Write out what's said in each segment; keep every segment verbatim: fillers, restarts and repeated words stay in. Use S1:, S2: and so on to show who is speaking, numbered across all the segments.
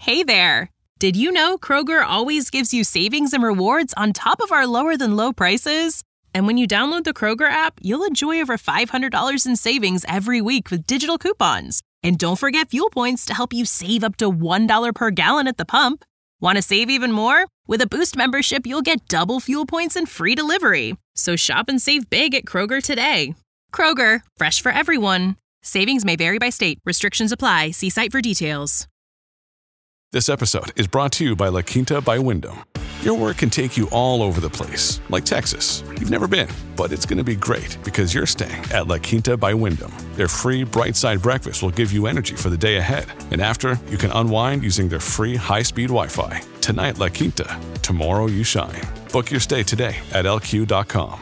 S1: Hey there! Did you know Kroger always gives you savings and rewards on top of our lower-than-low prices? And when you download the Kroger app, you'll enjoy over five hundred dollars in savings every week with digital coupons. And don't forget fuel points to help you save up to one dollar per gallon at the pump. Want to save even more? With a Boost membership, you'll get double fuel points and free delivery. So shop and save big at Kroger today. Kroger, fresh for everyone. Savings may vary by state. Restrictions apply. See site for details.
S2: This episode is brought to you by La Quinta by Wyndham. Your work can take you all over the place, like Texas. You've never been, but it's going to be great because you're staying at La Quinta by Wyndham. Their free Bright Side breakfast will give you energy for the day ahead. And after, you can unwind using their free high-speed Wi-Fi. Tonight, La Quinta. Tomorrow, you shine. Book your stay today at L Q dot com.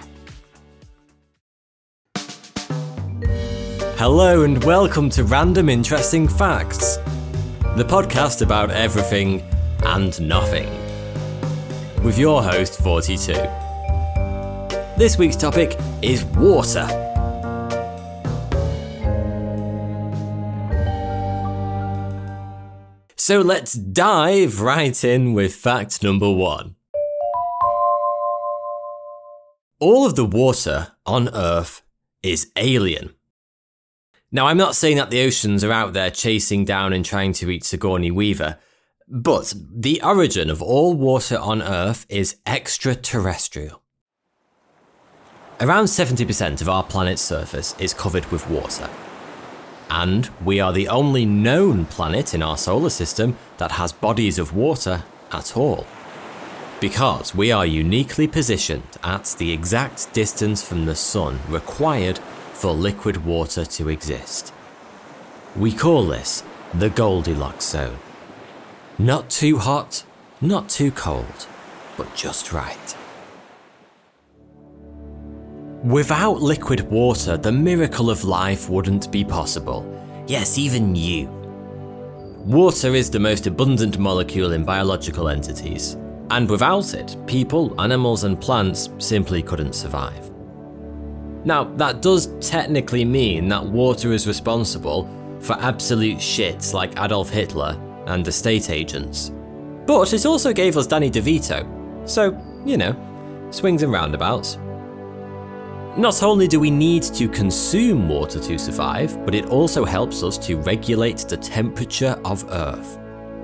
S3: Hello and welcome to Random Interesting Facts, the podcast about everything and nothing, with your host, forty-two. This week's topic is water. So let's dive right in with fact number one. All of the water on Earth is alien. Now, I'm not saying that the oceans are out there chasing down and trying to eat Sigourney Weaver, but the origin of all water on Earth is extraterrestrial. Around seventy percent of our planet's surface is covered with water, and we are the only known planet in our solar system that has bodies of water at all, because we are uniquely positioned at the exact distance from the sun required for liquid water to exist. We call this the Goldilocks zone. Not too hot, not too cold, but just right. Without liquid water, the miracle of life wouldn't be possible. Yes, even you. Water is the most abundant molecule in biological entities, and without it, people, animals, and plants simply couldn't survive. Now, that does technically mean that water is responsible for absolute shits like Adolf Hitler and estate agents. But it also gave us Danny DeVito. So, you know, swings and roundabouts. Not only do we need to consume water to survive, but it also helps us to regulate the temperature of Earth.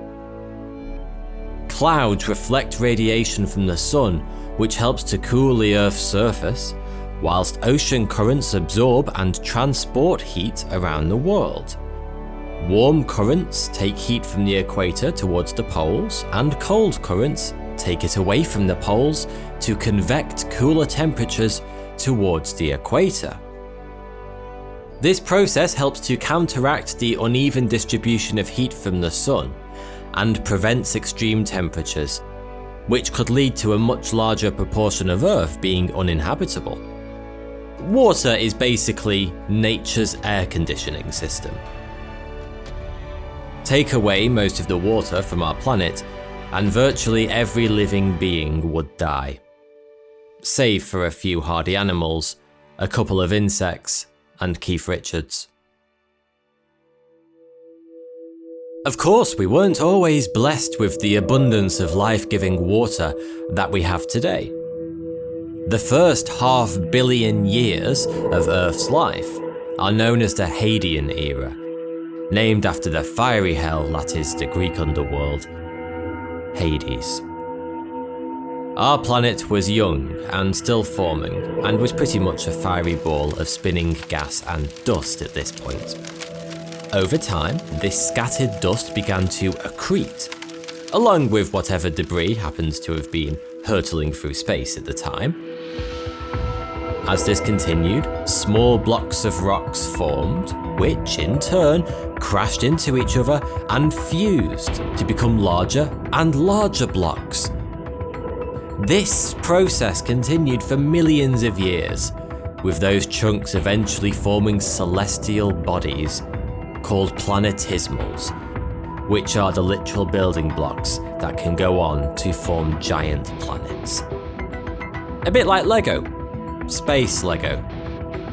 S3: Clouds reflect radiation from the sun, which helps to cool the Earth's surface, whilst ocean currents absorb and transport heat around the world. Warm currents take heat from the equator towards the poles, and cold currents take it away from the poles to convect cooler temperatures towards the equator. This process helps to counteract the uneven distribution of heat from the sun and prevents extreme temperatures, which could lead to a much larger proportion of Earth being uninhabitable. Water is basically nature's air conditioning system. Take away most of the water from our planet, and virtually every living being would die. Save for a few hardy animals, a couple of insects, and Keith Richards. Of course, we weren't always blessed with the abundance of life-giving water that we have today. The first half billion years of Earth's life are known as the Hadean era, named after the fiery hell that is the Greek underworld, Hades. Our planet was young and still forming, and was pretty much a fiery ball of spinning gas and dust at this point. Over time, this scattered dust began to accrete, along with whatever debris happens to have been hurtling through space at the time. As this continued, small blocks of rocks formed, which in turn crashed into each other and fused to become larger and larger blocks. This process continued for millions of years, with those chunks eventually forming celestial bodies called planetismals, which are the literal building blocks that can go on to form giant planets. A bit like Lego. Space Lego.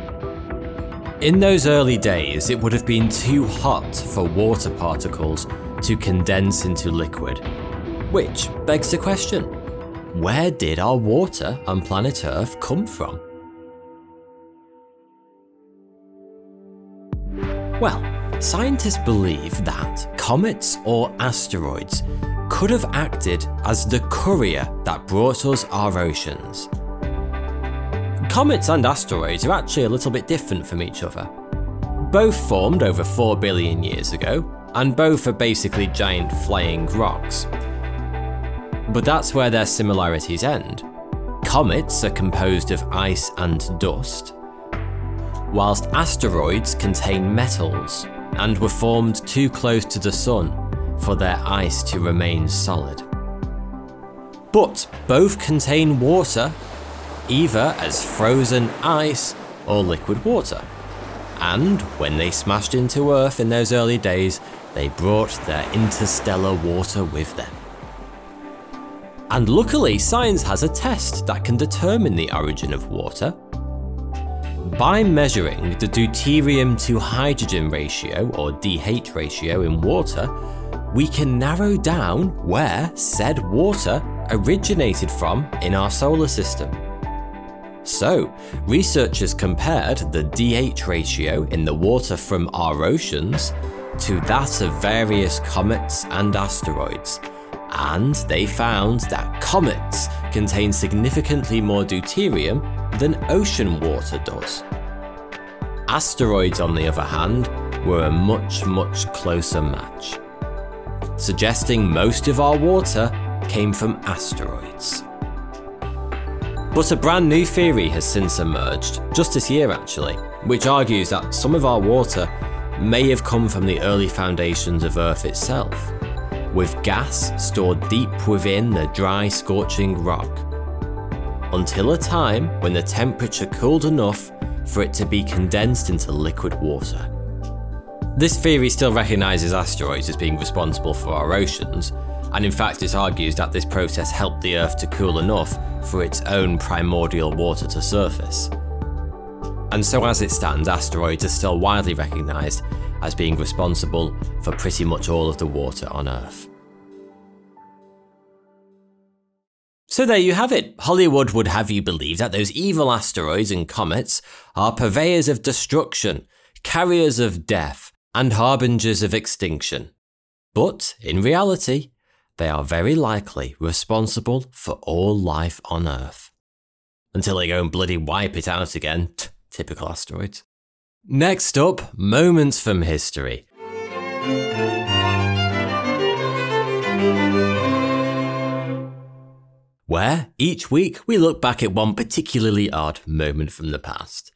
S3: In those early days, it would have been too hot for water particles to condense into liquid. Which begs the question, where did our water on planet Earth come from? Well, scientists believe that comets or asteroids could have acted as the courier that brought us our oceans. Comets and asteroids are actually a little bit different from each other. Both formed over four billion years ago, and both are basically giant flying rocks. But that's where their similarities end. Comets are composed of ice and dust, whilst asteroids contain metals and were formed too close to the sun for their ice to remain solid. But both contain water, either as frozen ice or liquid water. And when they smashed into Earth in those early days, they brought their interstellar water with them. And luckily, science has a test that can determine the origin of water. By measuring the deuterium to hydrogen ratio, or D H ratio, in water, we can narrow down where said water originated from in our solar system. So, researchers compared the D H ratio in the water from our oceans to that of various comets and asteroids, and they found that comets contain significantly more deuterium than ocean water does. Asteroids, on the other hand, were a much, much closer match, suggesting most of our water came from asteroids. But a brand new theory has since emerged, just this year actually, which argues that some of our water may have come from the early foundations of Earth itself, with gas stored deep within the dry, scorching rock, until a time when the temperature cooled enough for it to be condensed into liquid water. This theory still recognises asteroids as being responsible for our oceans, and in fact it argues that this process helped the Earth to cool enough for its own primordial water to surface. And so as it stands, asteroids are still widely recognised as being responsible for pretty much all of the water on Earth. So there you have it. Hollywood would have you believe that those evil asteroids and comets are purveyors of destruction, carriers of death, and harbingers of extinction. But in reality, they are very likely responsible for all life on Earth. Until they go and bloody wipe it out again. Typical asteroids. Next up, moments from history. Where each week we look back at one particularly odd moment from the past.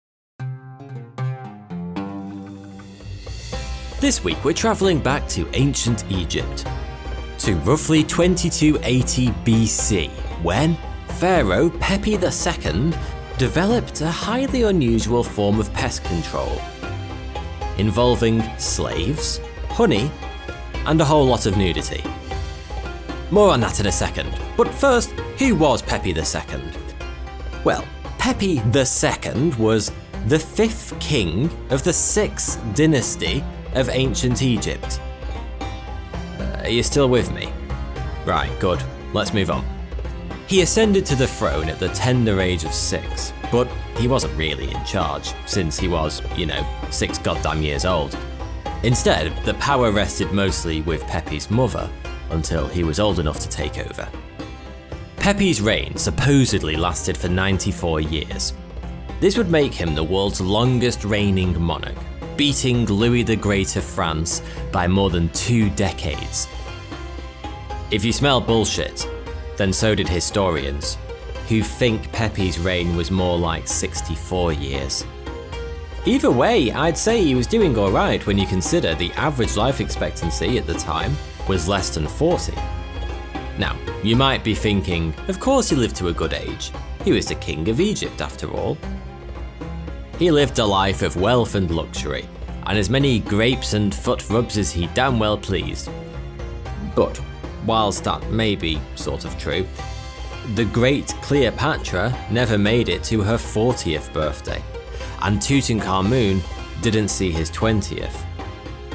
S3: This week we're travelling back to ancient Egypt, to roughly twenty-two eighty B C, when Pharaoh Pepi the Second developed a highly unusual form of pest control, involving slaves, honey, and a whole lot of nudity. More on that in a second, but first, who was Pepi the Second? Well, Pepi the Second was the fifth king of the sixth dynasty of ancient Egypt. Uh, are you still with me? Right, good, let's move on. He ascended to the throne at the tender age of six, but he wasn't really in charge, since he was, you know, six goddamn years old. Instead, the power rested mostly with Pepi's mother, until he was old enough to take over. Pepi's reign supposedly lasted for ninety-four years. This would make him the world's longest reigning monarch, beating Louis the Great of France by more than two decades. If you smell bullshit, then so did historians, who think Pepi's reign was more like sixty-four years. Either way, I'd say he was doing alright when you consider the average life expectancy at the time was less than forty. Now, you might be thinking, of course he lived to a good age. He was the king of Egypt after all. He lived a life of wealth and luxury, and as many grapes and foot rubs as he damn well pleased. But, whilst that may be sort of true, the great Cleopatra never made it to her fortieth birthday, and Tutankhamun didn't see his twentieth.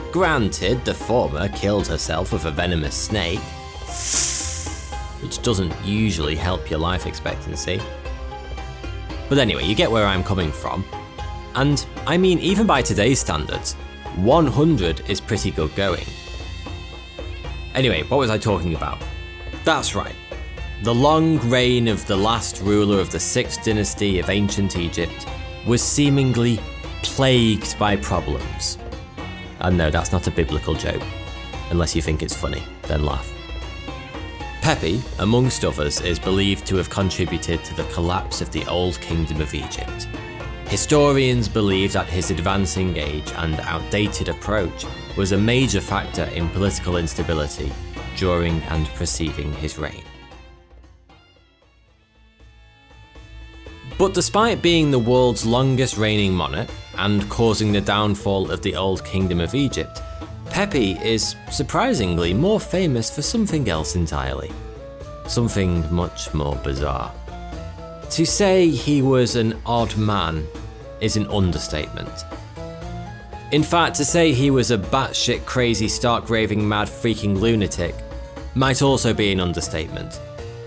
S3: Granted, the former killed herself with a venomous snake, which doesn't usually help your life expectancy. But anyway, you get where I'm coming from. And I mean, even by today's standards, one hundred is pretty good going. Anyway, what was I talking about? That's right. The long reign of the last ruler of the sixth dynasty of ancient Egypt was seemingly plagued by problems. And no, that's not a biblical joke. Unless you think it's funny, then laugh. Pepi, amongst others, is believed to have contributed to the collapse of the Old Kingdom of Egypt. Historians believe that his advancing age and outdated approach was a major factor in political instability during and preceding his reign. But despite being the world's longest reigning monarch and causing the downfall of the Old Kingdom of Egypt, Pepi is surprisingly more famous for something else entirely. Something much more bizarre. To say he was an odd man is an understatement. In fact, to say he was a batshit crazy, stark raving mad freaking lunatic might also be an understatement.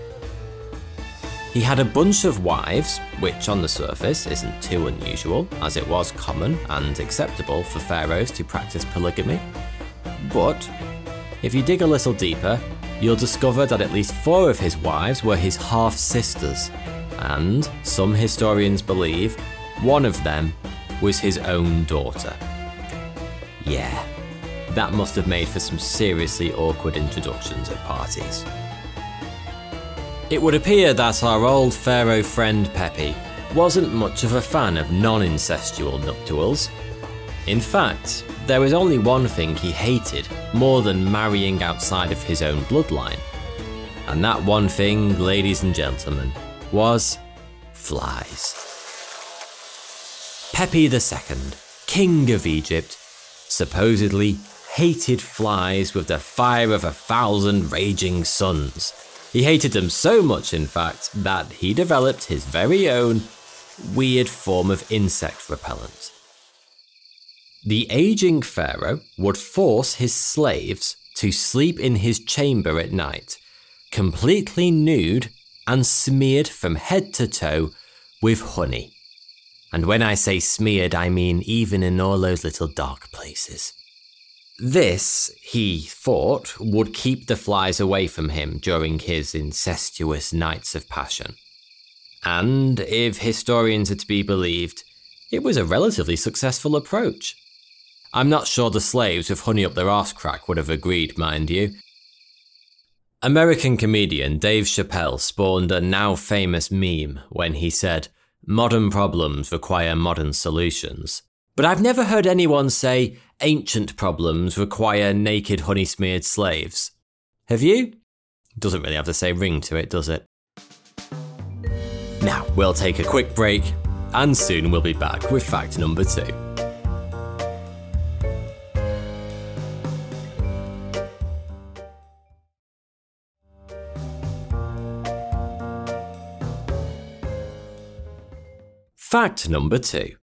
S3: He had a bunch of wives, which on the surface isn't too unusual, as it was common and acceptable for pharaohs to practice polygamy. But if you dig a little deeper, you'll discover that at least four of his wives were his half-sisters, and some historians believe one of them was his own daughter. Yeah, that must have made for some seriously awkward introductions at parties. It would appear that our old pharaoh friend Pepi wasn't much of a fan of non-incestual nuptials. In fact, there was only one thing he hated more than marrying outside of his own bloodline. And that one thing, ladies and gentlemen, was flies. Pepi the Second, King of Egypt, supposedly hated flies with the fire of a thousand raging suns. He hated them so much, in fact, that he developed his very own weird form of insect repellent. The aging pharaoh would force his slaves to sleep in his chamber at night, completely nude and smeared from head to toe with honey. And when I say smeared, I mean even in all those little dark places. This, he thought, would keep the flies away from him during his incestuous nights of passion. And if historians are to be believed, it was a relatively successful approach. I'm not sure the slaves with honey up their arse crack would have agreed, mind you. American comedian Dave Chappelle spawned a now famous meme when he said, "Modern problems require modern solutions." But I've never heard anyone say, ancient problems require naked honey-smeared slaves. Have you? Doesn't really have the same ring to it, does it? Now, we'll take a quick break, and soon we'll be back with fact number two. Fact number two.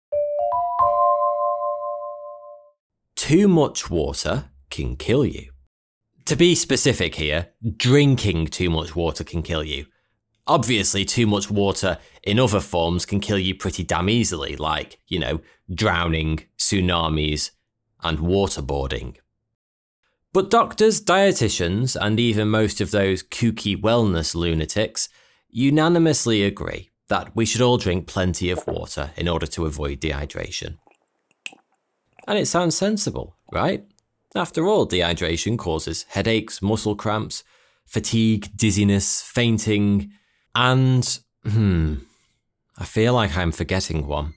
S3: Too much water can kill you. To be specific here, drinking too much water can kill you. Obviously, too much water in other forms can kill you pretty damn easily, like, you know, drowning, tsunamis, and waterboarding. But doctors, dietitians, and even most of those kooky wellness lunatics unanimously agree that we should all drink plenty of water in order to avoid dehydration. And it sounds sensible, right? After all, dehydration causes headaches, muscle cramps, fatigue, dizziness, fainting, and, hmm, I feel like I'm forgetting one.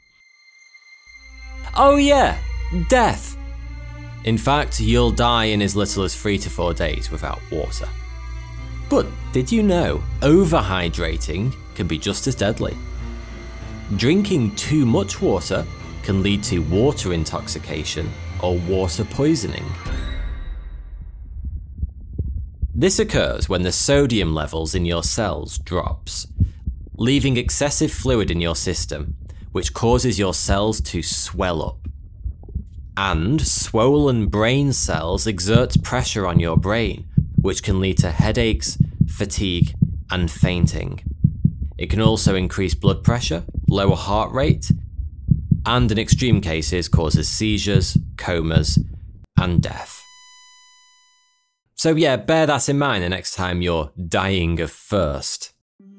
S3: Oh yeah, death! In fact, you'll die in as little as three to four days without water. But did you know overhydrating can be just as deadly? Drinking too much water can lead to water intoxication or water poisoning. This occurs when the sodium levels in your cells drops, leaving excessive fluid in your system, which causes your cells to swell up. and swollen brain cells exert pressure on your brain, which can lead to headaches, fatigue, and fainting. It can also increase blood pressure, lower heart rate, and in extreme cases causes seizures, comas, and death. So yeah, bear that in mind the next time you're dying of thirst.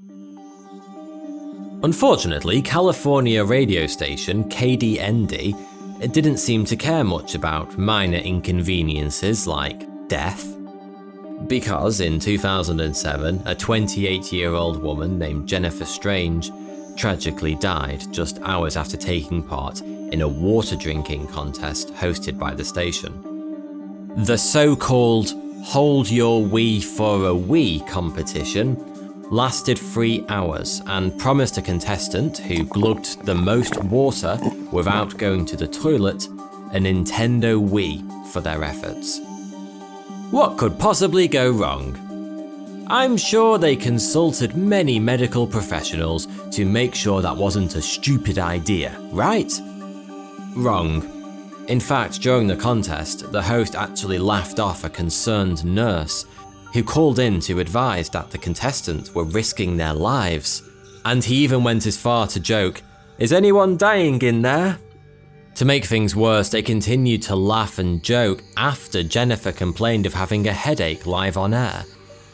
S3: Unfortunately, California radio station K D N D didn't seem to care much about minor inconveniences like death, because in two thousand seven, a twenty-eight-year-old woman named Jennifer Strange tragically died just hours after taking part in a water drinking contest hosted by the station. The so-called Hold Your Wee for a Wee competition lasted three hours and promised a contestant who glugged the most water without going to the toilet a Nintendo Wii for their efforts. What could possibly go wrong? I'm sure they consulted many medical professionals to make sure that wasn't a stupid idea, right? Wrong. In fact, during the contest, the host actually laughed off a concerned nurse who called in to advise that the contestants were risking their lives. And he even went as far to joke, "Is anyone dying in there?" To make things worse, they continued to laugh and joke after Jennifer complained of having a headache live on air.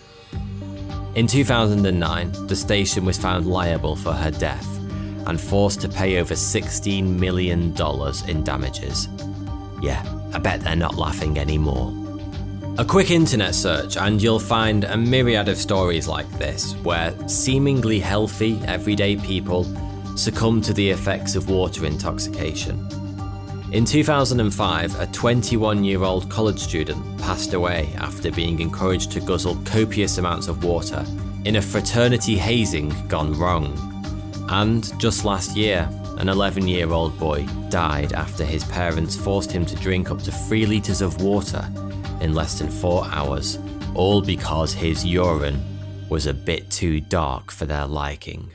S3: In two thousand nine, the station was found liable for her death and forced to pay over sixteen million dollars in damages. Yeah, I bet they're not laughing anymore. A quick internet search and you'll find a myriad of stories like this, where seemingly healthy, everyday people succumb to the effects of water intoxication. In two thousand five, a twenty-one-year-old college student passed away after being encouraged to guzzle copious amounts of water in a fraternity hazing gone wrong. And just last year, an eleven-year-old boy died after his parents forced him to drink up to three litres of water in less than four hours, all because his urine was a bit too dark for their liking.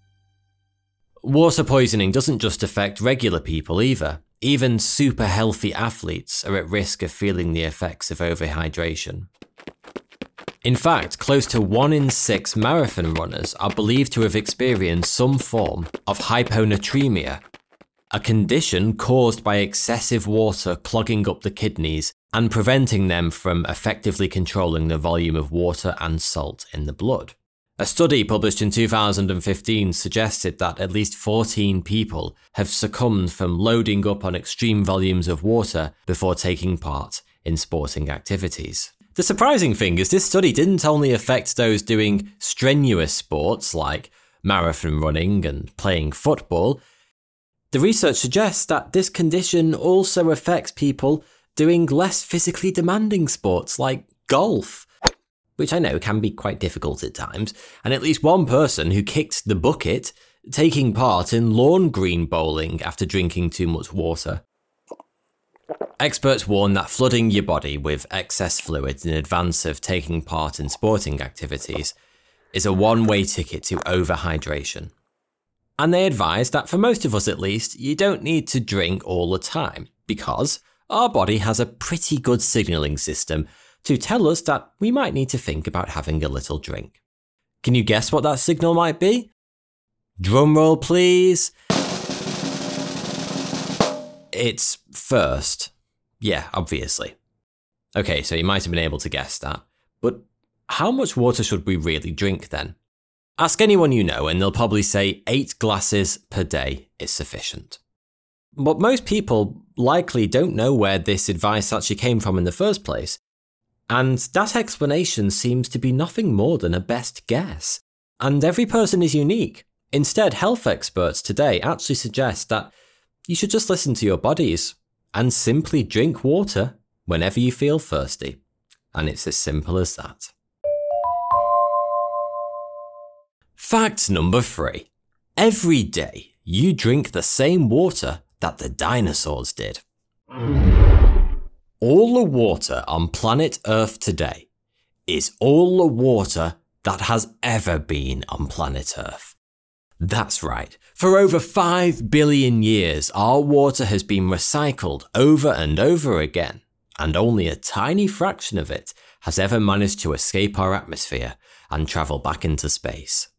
S3: Water poisoning doesn't just affect regular people either. Even super healthy athletes are at risk of feeling the effects of overhydration. In fact, close to one in six marathon runners are believed to have experienced some form of hyponatremia, a condition caused by excessive water clogging up the kidneys and preventing them from effectively controlling the volume of water and salt in the blood. A study published in two thousand fifteen suggested that at least fourteen people have succumbed from loading up on extreme volumes of water before taking part in sporting activities. The surprising thing is this study didn't only affect those doing strenuous sports like marathon running and playing football. The research suggests that this condition also affects people doing less physically demanding sports like golf, which I know can be quite difficult at times, and at least one person who kicked the bucket taking part in lawn green bowling after drinking too much water. Experts warn that flooding your body with excess fluids in advance of taking part in sporting activities is a one-way ticket to overhydration. And they advise that for most of us at least, you don't need to drink all the time, because our body has a pretty good signalling system to tell us that we might need to think about having a little drink. Can you guess what that signal might be? Drumroll please. It's thirst. Yeah, obviously. Okay, so you might have been able to guess that. But how much water should we really drink then? Ask anyone you know and they'll probably say eight glasses per day is sufficient. But most people likely don't know where this advice actually came from in the first place. And that explanation seems to be nothing more than a best guess. And every person is unique. Instead, health experts today actually suggest that you should just listen to your bodies and simply drink water whenever you feel thirsty. And it's as simple as that. Fact number three. Every day you drink the same water that the dinosaurs did. All the water on planet Earth today is all the water that has ever been on planet Earth. That's right. For over five billion years, our water has been recycled over and over again, and only a tiny fraction of it has ever managed to escape our atmosphere and travel back into space.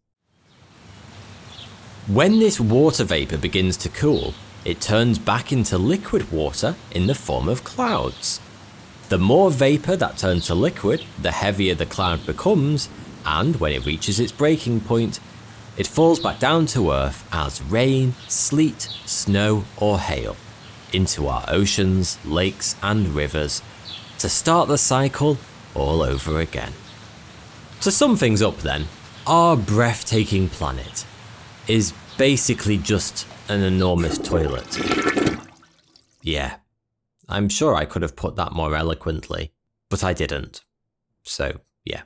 S3: When this water vapour begins to cool, it turns back into liquid water in the form of clouds. The more vapour that turns to liquid, the heavier the cloud becomes, and when it reaches its breaking point, it falls back down to Earth as rain, sleet, snow or hail, into our oceans, lakes and rivers, to start the cycle all over again. To sum things up then, our breathtaking planet is basically just an enormous toilet. Yeah, I'm sure I could have put that more eloquently, but I didn't. So, yeah.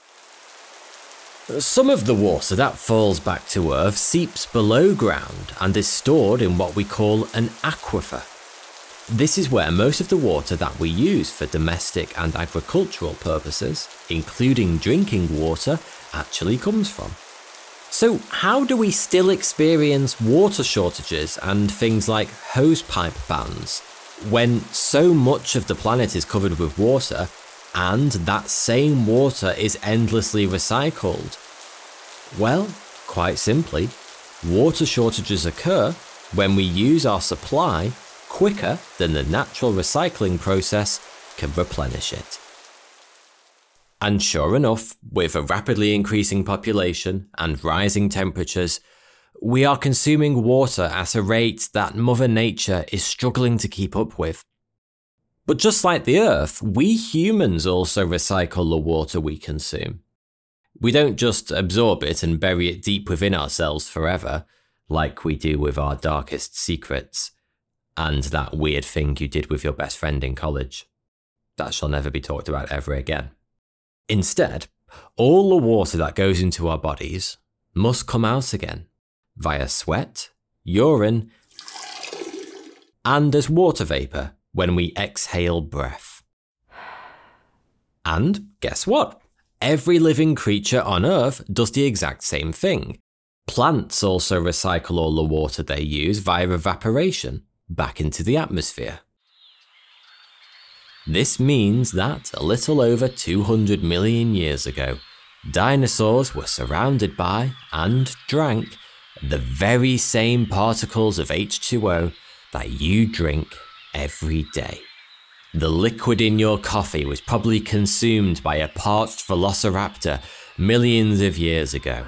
S3: Some of the water that falls back to Earth seeps below ground and is stored in what we call an aquifer. This is where most of the water that we use for domestic and agricultural purposes, including drinking water, actually comes from. So how do we still experience water shortages and things like hosepipe bans when so much of the planet is covered with water and that same water is endlessly recycled? Well, quite simply, water shortages occur when we use our supply quicker than the natural recycling process can replenish it. And sure enough, with a rapidly increasing population and rising temperatures, we are consuming water at a rate that Mother Nature is struggling to keep up with. But just like the Earth, we humans also recycle the water we consume. We don't just absorb it and bury it deep within ourselves forever, like we do with our darkest secrets, and that weird thing you did with your best friend in college. That shall never be talked about ever again. Instead, all the water that goes into our bodies must come out again, via sweat, urine, and as water vapour when we exhale breath. And guess what? Every living creature on Earth does the exact same thing. Plants also recycle all the water they use via evaporation back into the atmosphere. This means that a little over two hundred million years ago, dinosaurs were surrounded by and drank the very same particles of H two O that you drink every day. The liquid in your coffee was probably consumed by a parched velociraptor millions of years ago,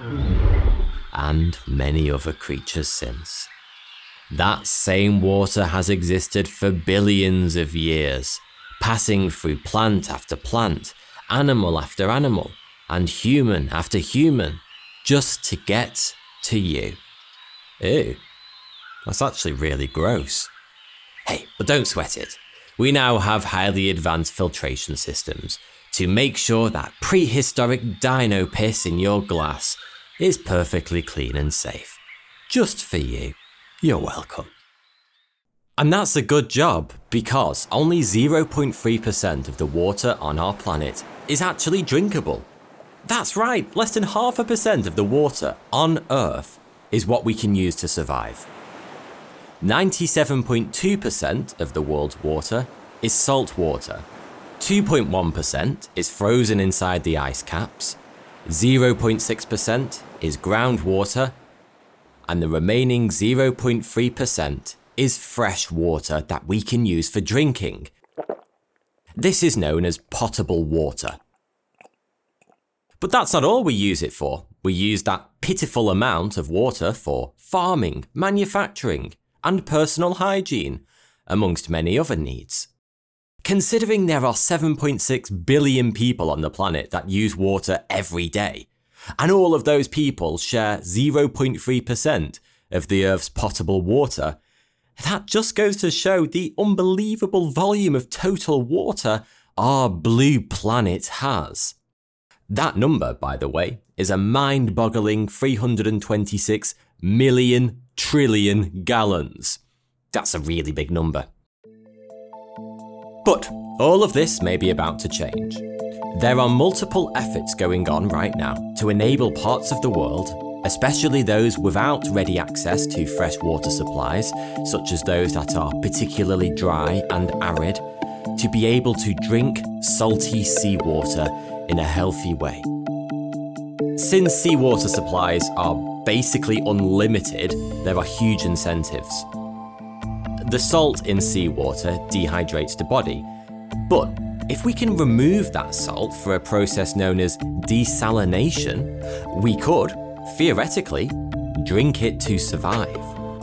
S3: and many other creatures since. That same water has existed for billions of years, passing through plant after plant, animal after animal, and human after human, just to get to you. Ew, that's actually really gross. Hey, but don't sweat it. We now have highly advanced filtration systems to make sure that prehistoric dino piss in your glass is perfectly clean and safe. Just for you. You're welcome. And that's a good job, because only zero point three percent of the water on our planet is actually drinkable. That's right, less than half a percent of the water on Earth is what we can use to survive. ninety-seven point two percent of the world's water is salt water, two point one percent is frozen inside the ice caps, zero point six percent is groundwater, and the remaining zero point three percent is fresh water that we can use for drinking. This is known as potable water. But that's not all we use it for. We use that pitiful amount of water for farming, manufacturing, and personal hygiene, amongst many other needs. Considering there are seven point six billion people on the planet that use water every day, and all of those people share zero point three percent of the Earth's potable water, that just goes to show the unbelievable volume of total water our blue planet has. That number, by the way, is a mind-boggling three hundred twenty-six million trillion gallons. That's a really big number. But all of this may be about to change. There are multiple efforts going on right now to enable parts of the world, especially those without ready access to fresh water supplies, such as those that are particularly dry and arid, to be able to drink salty seawater in a healthy way. Since seawater supplies are basically unlimited, there are huge incentives. The salt in seawater dehydrates the body, but if we can remove that salt through a process known as desalination, we could, theoretically, drink it to survive.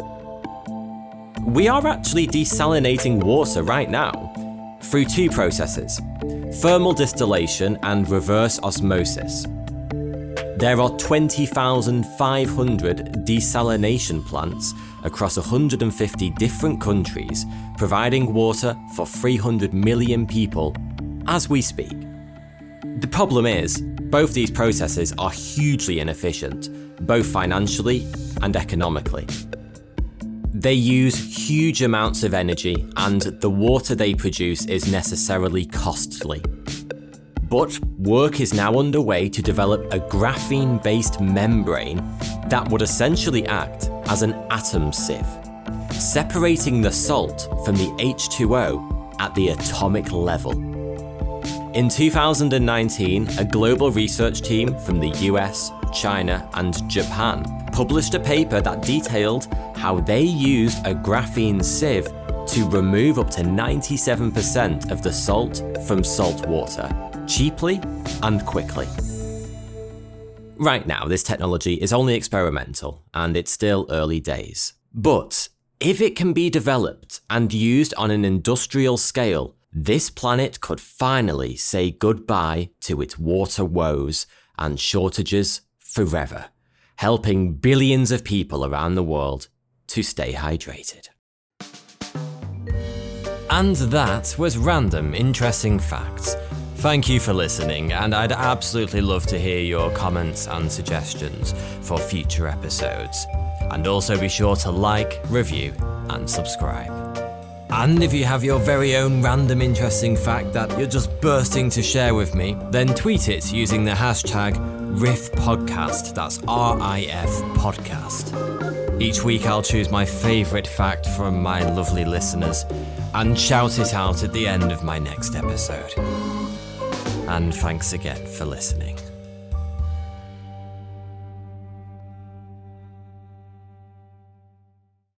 S3: We are actually desalinating water right now through two processes: thermal distillation and reverse osmosis. There are twenty thousand five hundred desalination plants across one hundred fifty different countries, providing water for three hundred million people as we speak. The problem is, both these processes are hugely inefficient, both financially and economically. They use huge amounts of energy, and the water they produce is necessarily costly. But work is now underway to develop a graphene-based membrane that would essentially act as an atom sieve, separating the salt from the H two O at the atomic level. In two thousand nineteen, a global research team from the U S, China, and Japan published a paper that detailed how they used a graphene sieve to remove up to ninety-seven percent of the salt from salt water, cheaply and quickly. Right now, this technology is only experimental, and it's still early days. But if it can be developed and used on an industrial scale, this planet could finally say goodbye to its water woes and shortages forever, helping billions of people around the world to stay hydrated. And that was Random Interesting Facts. Thank you for listening, and I'd absolutely love to hear your comments and suggestions for future episodes. And also be sure to like, review, and subscribe. And if you have your very own random interesting fact that you're just bursting to share with me, then tweet it using the hashtag Riff Podcast. That's R I F Podcast. Each week I'll choose my favourite fact from my lovely listeners and shout it out at the end of my next episode. And thanks again for listening.